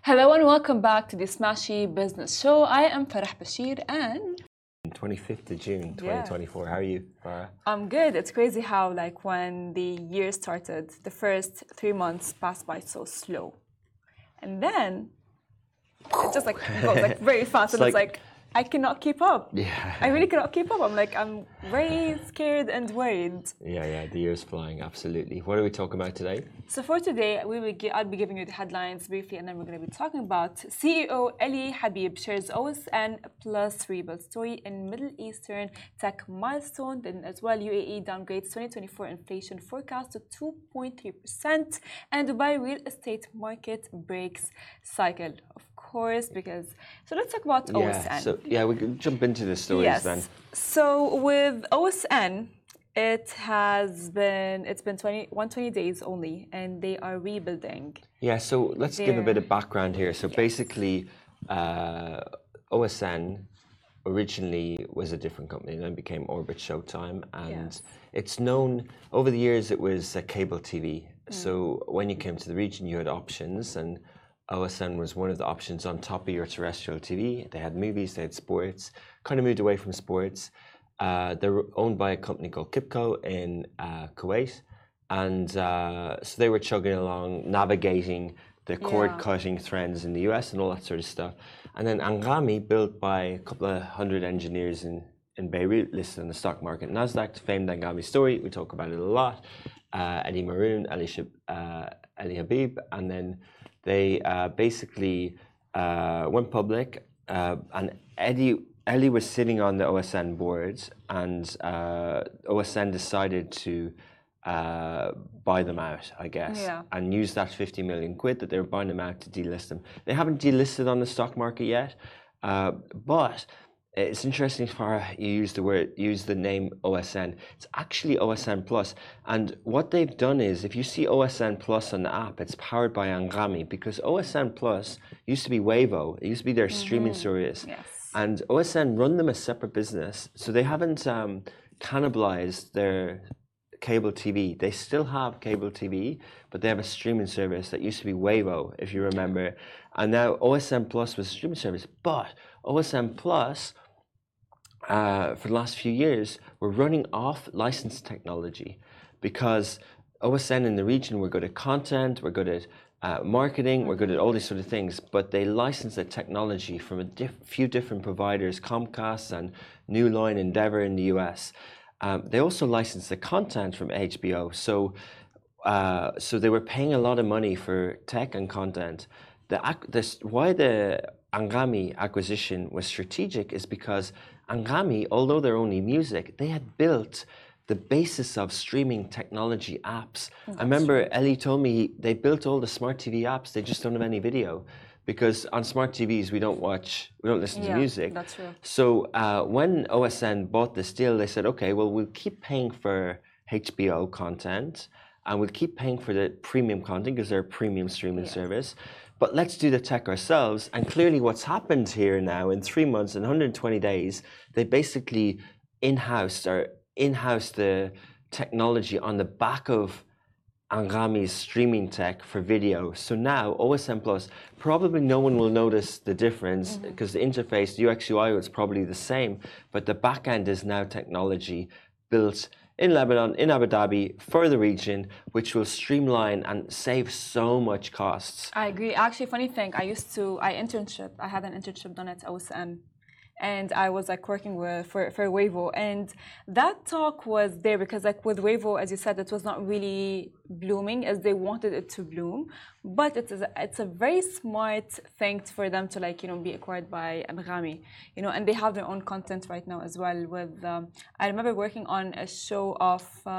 Hello and welcome back to the Smashy Business Show. I am Farah Bashir and 25th of June 2024. How are you, Farah? I'm good. It's crazy how when the year started, the first 3 months passed by so slow. And then it just goes very fast and it's I cannot keep up. Yeah. I really cannot keep up. I'm very scared and worried. Yeah, the year's flying, absolutely. What are we talking about today? So for today, I'll be giving you the headlines briefly, and then we're going to be talking about CEO Ali Habib shares OSN plus rebuild story in Middle Eastern tech milestone. Then as well, UAE downgrades 2024 inflation forecast to 2.3%, and Dubai real estate market breaks cycle. Of course, so let's talk about OSN. We can jump into the stories then. So with OSN, it's been 120 days only, and they are rebuilding. Yeah, so let's give a bit of background here. So basically, OSN originally was a different company, and then became Orbit Showtime, and it's known over the years it was cable TV. So when you came to the region, you had options, and OSN was one of the options on top of your terrestrial TV. They had movies, they had sports, kind of moved away from sports. They were owned by a company called Kipco in Kuwait. And so they were chugging along, navigating the cord-cutting trends in the US and all that sort of stuff. And then Anghami, built by a couple of hundred engineers in Beirut, listed on the stock market. Nasdaq, famed Anghami story, we talk about it a lot. Eddie Maroon, Ali Habib, and then they basically went public, and Ellie was sitting on the OSN boards, and OSN decided to buy them out, I guess, and use that 50 million quid that they were buying them out to delist them. They haven't delisted on the stock market yet, but it's interesting, Farah, you use the name OSN. It's actually OSN Plus. And what they've done is, if you see OSN Plus on the app, it's powered by Anghami, because OSN Plus used to be Wavo. It used to be their streaming service. Yes. And OSN run them as separate business. So they haven't cannibalized their cable TV. They still have cable TV, but they have a streaming service that used to be Wavo, if you remember. And now OSN Plus was a streaming service. But OSN Plus, for the last few years, we're running off licensed technology, because OSN in the region, we're good at content, we're good at marketing, we're good at all these sort of things, but they license the technology from a few different providers, Comcast and New Line, Endeavor in the US. They also license the content from HBO, so they were paying a lot of money for tech and content. Why the Anghami acquisition was strategic is because Anghami, although they're only music, they had built the basis of streaming technology apps. I remember Ellie told me they built all the smart TV apps, they just don't have any video, because on smart TVs we don't listen to music. That's true. So when OSN bought this deal, they said, okay, well, we'll keep paying for HBO content, and we'll keep paying for the premium content because they're a premium streaming service. But let's do the tech ourselves. And clearly what's happened here now in 3 months and 120 days, they basically in-housed the technology on the back of Anghami's streaming tech for video. So now OSN Plus, probably no one will notice the difference, because the interface, the UX UI, is probably the same, but the back end is now technology built in Lebanon, in Abu Dhabi, for the region, which will streamline and save so much costs. I agree. Actually, funny thing, I had an internship done at OSN, and I was working for Wavo, and that talk was there because with Wavo, as you said, it was not really blooming as they wanted it to bloom, but it's a very smart thing for them to be acquired by Anghami, and they have their own content right now as well. With I remember working on a show of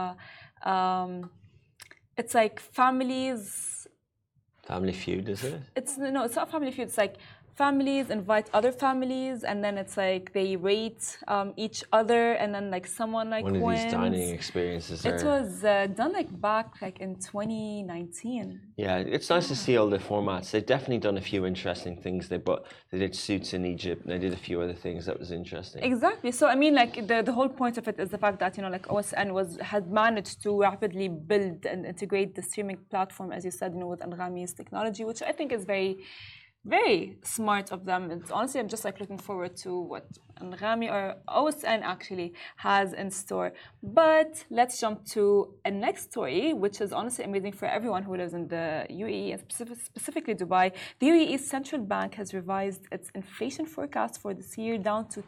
it's families. Family Feud, is it? It's not Family Feud. It's families invite other families, and then it's they rate each other, and then someone one wins. Of these dining experiences. It was done back in 2019. Yeah, it's nice to see all the formats. They've definitely done a few interesting things. They did Suits in Egypt, and they did a few other things that was interesting. Exactly. So I mean, the whole point of it is the fact that OSN had managed to rapidly build and integrate the streaming platform, as you said, with Anghami's technology, which I think is very very smart of them. It's honestly, I'm just like looking forward to what Anghami or OSN actually has in store. But let's jump to a next story, which is honestly amazing for everyone who lives in the UAE and specifically Dubai. The UAE's central bank has revised its inflation forecast for this year down to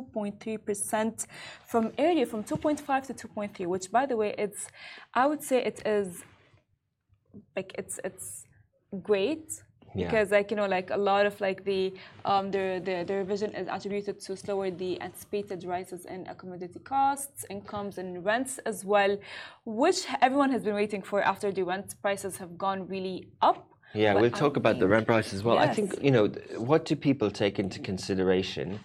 2.3% from earlier from 2.5 to 2.3, which by the way, I would say it is like it's great because like like a lot of like the revision is attributed to slower the anticipated rises in commodity costs, incomes and rents as well, which everyone has been waiting for after the rent prices have gone really up. Yeah, But we'll talk about the rent price as well. I Yes. think, what do people take into consideration?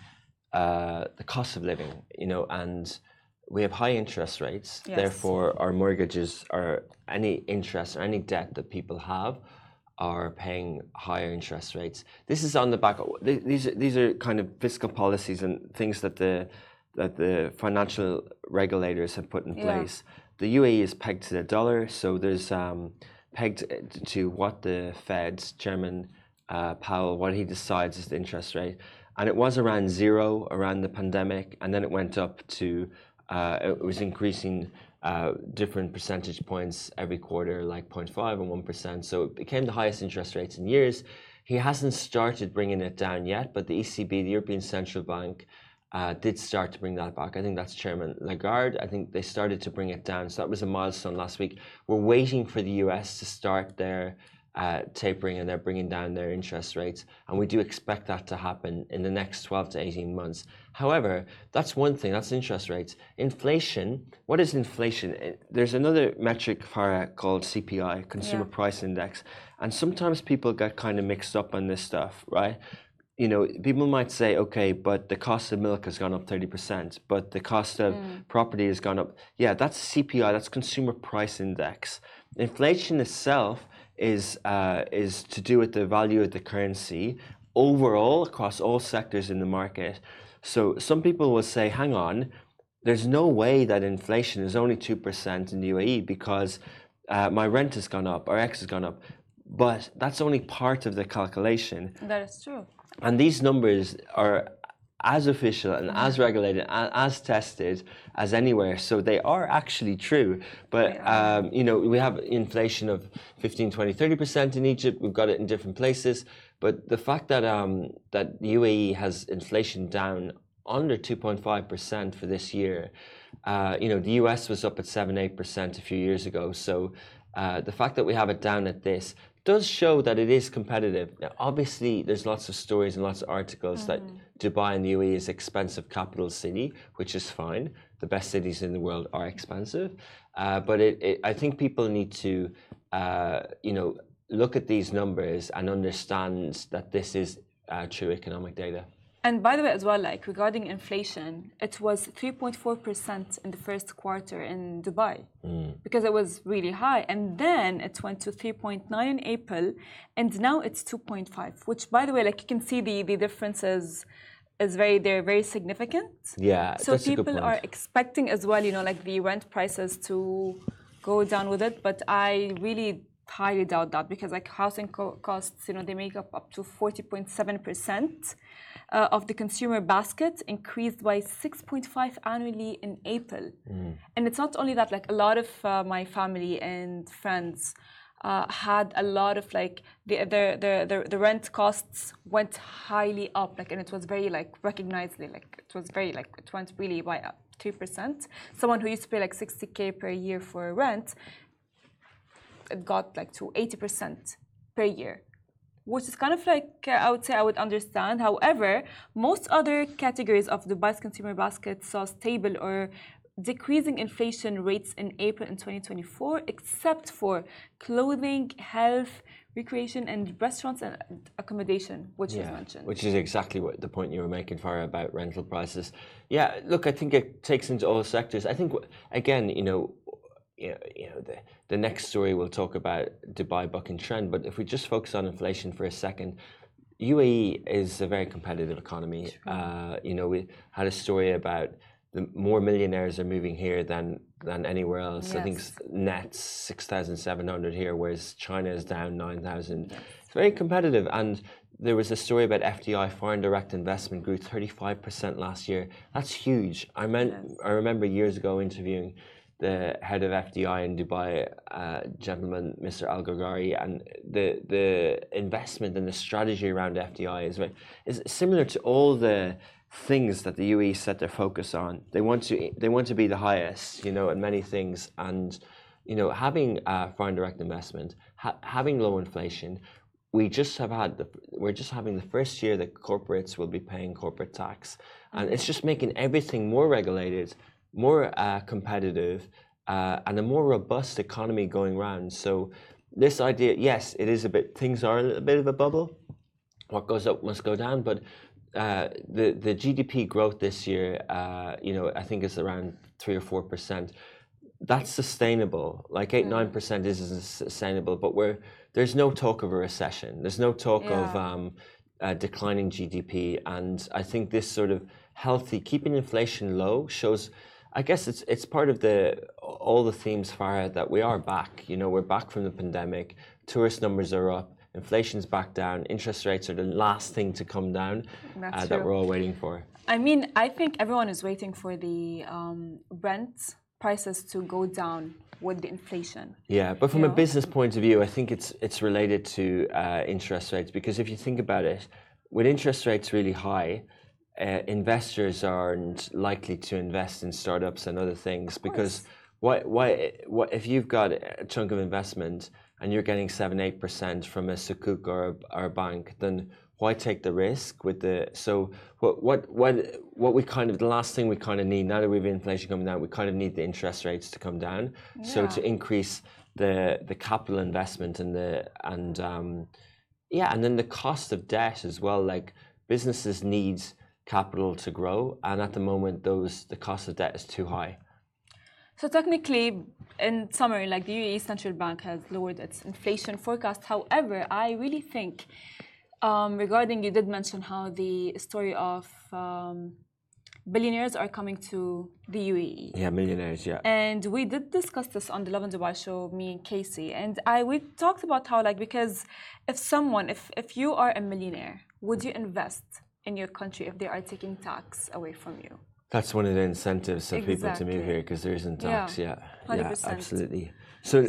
The cost of living, and we have high interest rates. Yes. Therefore, our mortgages or any interest or any debt that people have are paying higher interest rates. This is on the back of, these are kind of fiscal policies and things that the financial regulators have put in place. The UAE is pegged to the dollar, so there's pegged to what the Fed's Chairman Powell, what he decides is the interest rate. And it was around 0 around the pandemic, and then it went up to, it was increasing different percentage points every quarter, like 0.5 and 1%. So it became the highest interest rates in years. He hasn't started bringing it down yet, but the ECB, the European Central Bank, did start to bring that back. I think that's Chairman Lagarde. I think they started to bring it down. So that was a milestone last week. We're waiting for the US to start their tapering, and they're bringing down their interest rates, and we do expect that to happen in the next 12 to 18 months. However, that's one thing, that's interest rates. Inflation, what is inflation? There's another metric, Farah, called CPI, Consumer Price Index, and sometimes people get kind of mixed up on this stuff, right? People might say, okay, but the cost of milk has gone up 30%, but the cost of property has gone up. Yeah, that's CPI, that's Consumer Price Index. Inflation itself is to do with the value of the currency overall across all sectors in the market. So some people will say, hang on, there's no way that inflation is only 2% in the UAE because my rent has gone up, or X has gone up. But that's only part of the calculation. That is true. And these numbers are as official and as regulated and as tested as anywhere. So they are actually true. But, we have inflation of 15, 20, 30% in Egypt. We've got it in different places. But the fact that that the UAE has inflation down under 2.5% for this year, the US was up at 7, 8% a few years ago. So the fact that we have it down at this does show that it is competitive. Now, obviously, there's lots of stories and lots of articles that Dubai and the UAE is expensive capital city, which is fine. The best cities in the world are expensive. But I think people need to, look at these numbers and understand that this is true economic data. And by the way, as well, like regarding inflation, it was 3.4% in the first quarter in Dubai because it was really high. And then it went to 3.9 in April, and now it's 2.5, which, by the way, like you can see the differences they're very significant. Yeah, so that's a good people point. are expecting as well, like the rent prices to go down with it. But I really highly doubt that because like housing costs, they make up to 40.7%. Of the consumer basket increased by 6.5 annually in April. And it's not only that, like a lot of my family and friends had a lot of like the rent costs went highly up, like, and it was very like recognizably, like it was very like it went really by up 3%. Someone who used to pay like 60K per year for rent, it got like to 80% per year, which is kind of like, I would say I would understand. However, most other categories of Dubai's consumer basket saw stable or decreasing inflation rates in April in 2024, except for clothing, health, recreation, and restaurants and accommodation, which is mentioned. Which is exactly what the point you were making, Farah, about rental prices. Yeah, look, I think it takes into all sectors. I think, again, the next story we'll talk about Dubai bucking trend, but if we just focus on inflation for a second, UAE is a very competitive economy. We had a story about the more millionaires are moving here than anywhere else. Yes. I think net 6,700 here, whereas China is down 9,000. Yes. It's very competitive, and there was a story about FDI, foreign direct investment, grew 35% last year. That's huge. I remember years ago interviewing the head of FDI in Dubai, gentleman, Mr. Al Ghagari, and the investment and the strategy around FDI is similar to all the things that the UAE set their focus on. They want to be the highest, you know, in many things, and you know, having foreign direct investment, having low inflation. We're just having the first year that corporates will be paying corporate tax, and it's just making everything more regulated, more competitive, and a more robust economy going round. So this idea, yes, it is things are a little bit of a bubble. What goes up must go down, but the GDP growth this year, you know, I think is around 3 or 4%. That's sustainable. Like 8-9% isn't sustainable, but there's no talk of a recession. There's no talk of declining GDP, and I think this sort of healthy, keeping inflation low shows. I guess it's part of all the themes, Farah, that we are back. You know, we're back from the pandemic. Tourist numbers are up. Inflation's back down. Interest rates are the last thing to come down that we're all waiting for. I mean, I think everyone is waiting for the rent prices to go down with the inflation. Yeah, but from a business point of view, I think it's related to interest rates, because if you think about it, with interest rates really high, investors aren't likely to invest in startups and other things, because why if you've got a chunk of investment and you're getting 7-8% from a sukuk or a bank, then why take the risk with what we kind of, the last thing we kind of need now that we have inflation coming down, we kind of need the interest rates to come down, so to increase the capital investment and then the cost of debt as well. Like businesses need capital to grow, and at the moment the cost of debt is too high. So technically, in summary, like the UAE Central Bank has lowered its inflation forecast. However, I really think regarding, you did mention how the story of billionaires are coming to the UAE. Yeah, millionaires, yeah. And we did discuss this on the Love and Dubai show, me and Casey. And we talked about how, like, because if you are a millionaire, would you invest in your country if they are taking tax away from you? That's one of the incentives of people to move here, because there isn't tax. 100%. Absolutely. So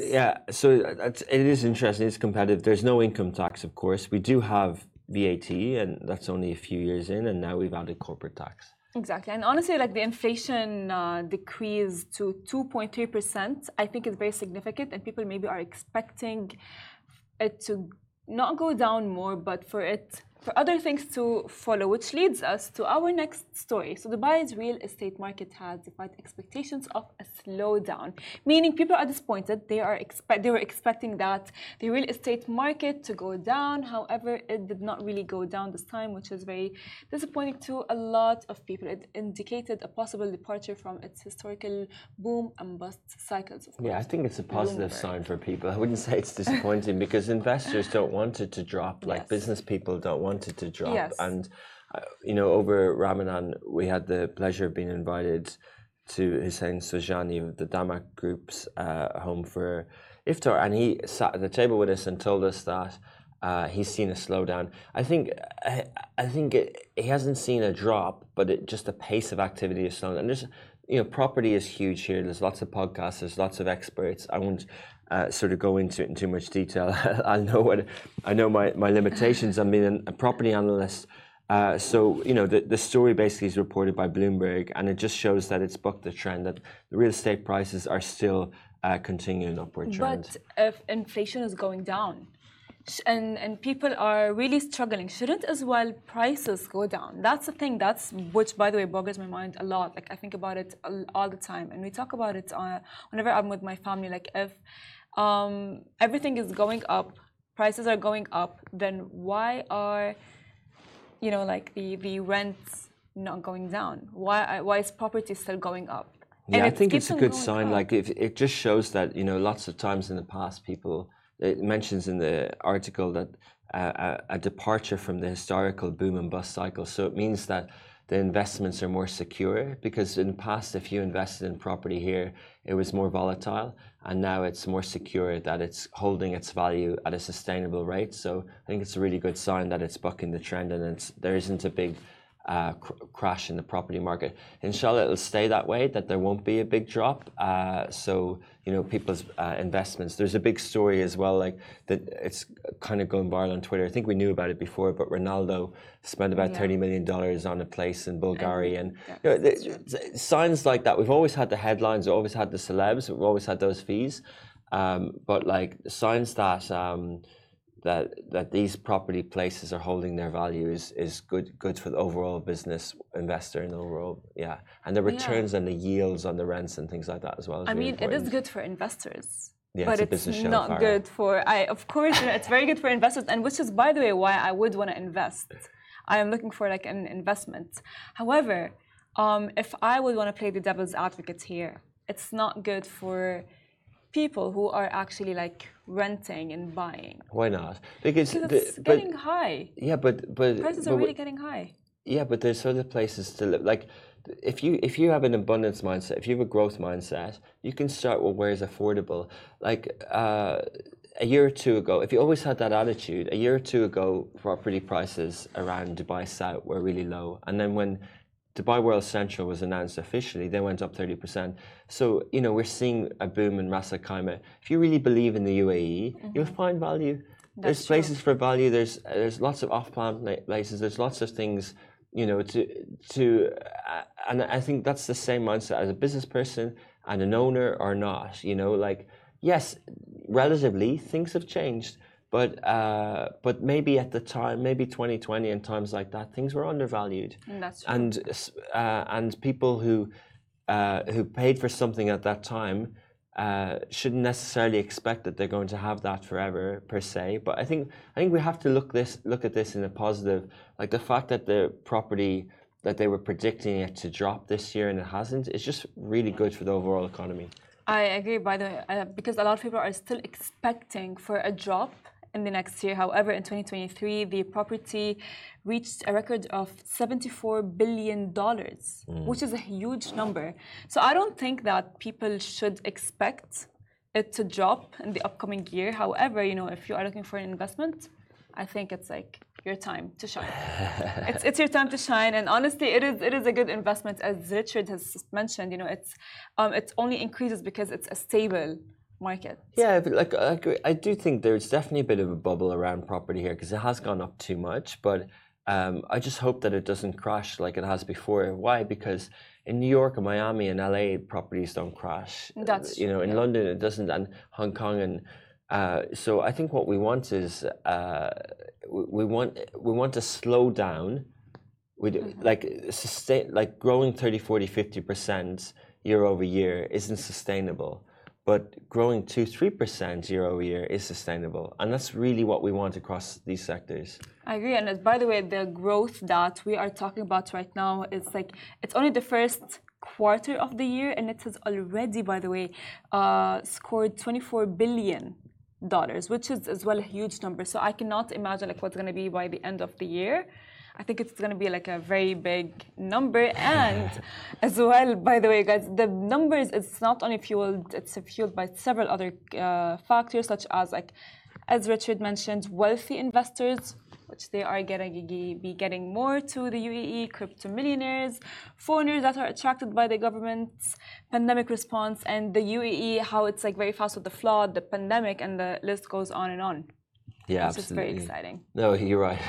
it is interesting. It's competitive. There's no income tax, of course. We do have VAT, and that's only a few years in, and now we've added corporate tax. Exactly, and honestly, like the inflation decrease to 2.3%, I think is very significant, and people maybe are expecting it to not go down more, but for other things to follow, which leads us to our next story. So Dubai's real estate market has defied expectations of a slowdown, meaning people are disappointed. They were expecting that the real estate market to go down. However, it did not really go down this time, which is very disappointing to a lot of people. It indicated a possible departure from its historical boom and bust cycles. Of course. Yeah, I think it's a positive sign for people. I wouldn't say it's disappointing because investors don't want it to drop, like business people don't want it to drop. And you know, over Ramadan we had the pleasure of being invited to Hussein Sojani of the Damak Group's home for iftar, and he sat at the table with us and told us that he's seen a slowdown. I think he hasn't seen a drop, but just the pace of activity is slowing. And there's, you know, property is huge here. There's lots of podcasts, there's lots of experts. I won't sort of go into it in too much detail. I know my limitations. I'm being a property analyst. So, you know, the story basically is reported by Bloomberg, and it just shows that it's bucked the trend, that the real estate prices are still continuing upward trend. But if inflation is going down and people are really struggling, shouldn't as well prices go down? That's the thing, which, by the way, boggles my mind a lot. Like, I think about it all the time, and we talk about it whenever I'm with my family. Like, if everything is going up, prices are going up, then why are, you know, like the rents not going down? Why is property still going up? Yeah, I think it's a good sign. Like, if it just shows that, you know, lots of times in the past, it mentions in the article that a departure from the historical boom and bust cycle. So it means that the investments are more secure, because in the past, if you invested in property here, it was more volatile, and now it's more secure that it's holding its value at a sustainable rate. So I think it's a really good sign that it's bucking the trend, and there isn't a big crash in the property market. Inshallah, it'll stay that way, that there won't be a big drop. So, you know, people's investments. There's a big story as well, like that it's kind of going viral on Twitter. I think we knew about it before, but Ronaldo spent about $30 million on a place in Bulgaria. And you know, signs like that, we've always had the headlines, we've always had the celebs, we've always had those fees. But like signs that these property places are holding their value is good for the overall business investor and overall, and the returns and the yields on the rents and things like that as well. I mean, it is good for investors, but it's not good for. Of course, you know, it's very good for investors, and which is, by the way, why I would want to invest. I am looking for like an investment. However, if I would want to play the devil's advocate here, it's not good for people who are actually like renting and buying. Why not? Because it's getting high. Yeah, but prices are really getting high. Yeah, but there's other places to live. Like, if you have an abundance mindset, if you have a growth mindset, you can start with where is affordable. Like a year or two ago, if you always had that attitude, a year or two ago, property prices around Dubai South were really low, and then when Dubai World Central was announced officially, they went up 30%. So, you know, we're seeing a boom in Ras Al Khaimah. If you really believe in the UAE, you'll find value. There's places for value. There's lots of off-plan places. There's lots of things, you know, and I think that's the same mindset as a business person and an owner or not. You know, like, yes, relatively things have changed. But maybe at the time, maybe 2020 and times like that, things were undervalued. That's true. And people who paid for something at that time shouldn't necessarily expect that they're going to have that forever per se. But I think we have to look at this in a positive, like the fact that the property that they were predicting it to drop this year and it hasn't, is just really good for the overall economy. I agree, by the way, because a lot of people are still expecting for a drop in the next year. However, in 2023, the property reached a record of $74 billion, which is a huge number. So I don't think that people should expect it to drop in the upcoming year. However, you know, if you are looking for an investment, I think it's like your time to shine. It's your time to shine, and honestly, it is a good investment, as Richard has mentioned. You know, it only increases because it's a stable market. Yeah, but like I do think there's definitely a bit of a bubble around property here because it has gone up too much. But I just hope that it doesn't crash like it has before. Why? Because in New York and Miami and LA, properties don't crash. That's true, you know, in London it doesn't, and Hong Kong and. So I think what we want is we want to slow down. Like growing 30, 40, 50% year over year isn't sustainable, but growing 2-3% year over year is sustainable, and that's really what we want across these sectors. I agree, and by the way, the growth that we are talking about right now is like it's only the first quarter of the year, and it has already, by the way, scored $24 billion. Which is as well a huge number. So I cannot imagine like what's going to be by the end of the year. I think it's going to be like a very big number. And as well, by the way, guys, the numbers, it's not only fueled, it's fueled by several other factors, such as, like, as Richard mentioned, wealthy investors, which they are getting more to the UAE, crypto millionaires, foreigners that are attracted by the government's pandemic response, and the UAE, how it's like very fast with the flood, the pandemic, and the list goes on and on. Yeah, absolutely. It's very exciting. No, you're right.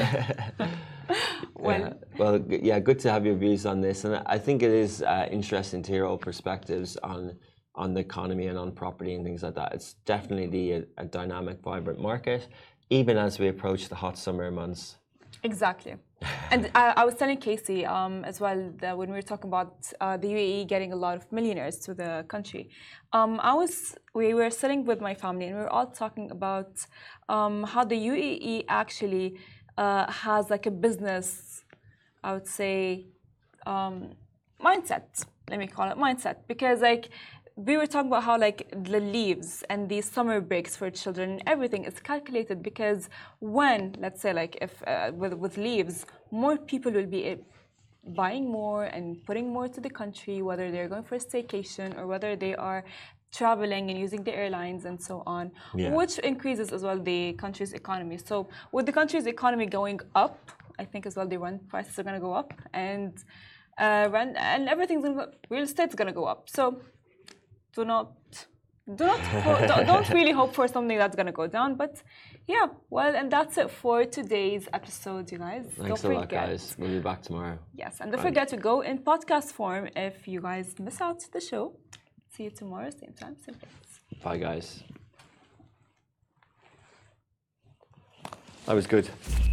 Good to have your views on this, and I think it is interesting to hear all perspectives on the economy and on property and things like that. It's definitely a dynamic, vibrant market, even as we approach the hot summer months. Exactly. And I was telling Casey as well that when we were talking about the UAE getting a lot of millionaires to the country, we were sitting with my family and we were all talking about how the UAE actually has like a business, I would say, mindset. Let me call it mindset, because like we were talking about how like the leaves and the summer breaks for children and everything is calculated, because when, let's say, like if with leaves, more people will be buying more and putting more to the country, whether they're going for a staycation or whether they are traveling and using the airlines and so on, which increases as well the country's economy. So with the country's economy going up, I think as well the rent prices are going to go up, and rent and everything's going to go, real estate's going to go up. So don't really hope for something that's going to go down. But yeah, well, and that's it for today's episode, you guys. Thanks a lot, guys. We'll be back tomorrow. Yes, and don't forget to go in podcast form if you guys miss out the show. See you tomorrow, same time, same place. Bye, guys. That was good.